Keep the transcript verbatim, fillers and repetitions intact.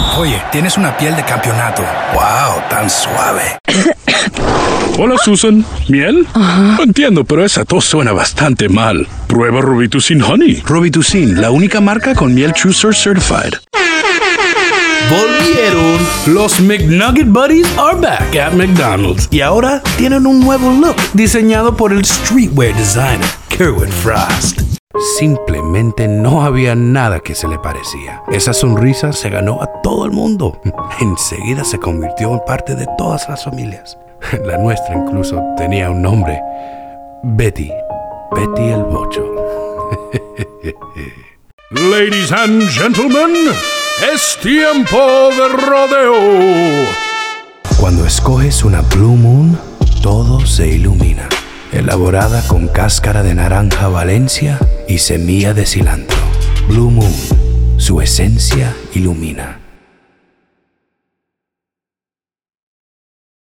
Oye, tienes una piel de campeonato. ¡Wow! Tan suave. Hola, Susan. ¿Miel? Ajá. No entiendo, pero esa tos suena bastante mal. Prueba Robitussin Honey. Robitussin, la única marca con miel True Source Certified. Volvieron. Los McNugget Buddies are back at McDonald's. Y ahora tienen un nuevo look diseñado por el streetwear designer Kerwin Frost. Simplemente no había nada que se le parecía. Esa sonrisa se ganó a todo el mundo. Enseguida se convirtió en parte de todas las familias. La nuestra incluso tenía un nombre. Betty. Betty el Bocho. Ladies and gentlemen, es tiempo de rodeo. Cuando escoges una Blue Moon, todo se ilumina. Elaborada con cáscara de naranja Valencia y semilla de cilantro. Blue Moon, su esencia ilumina.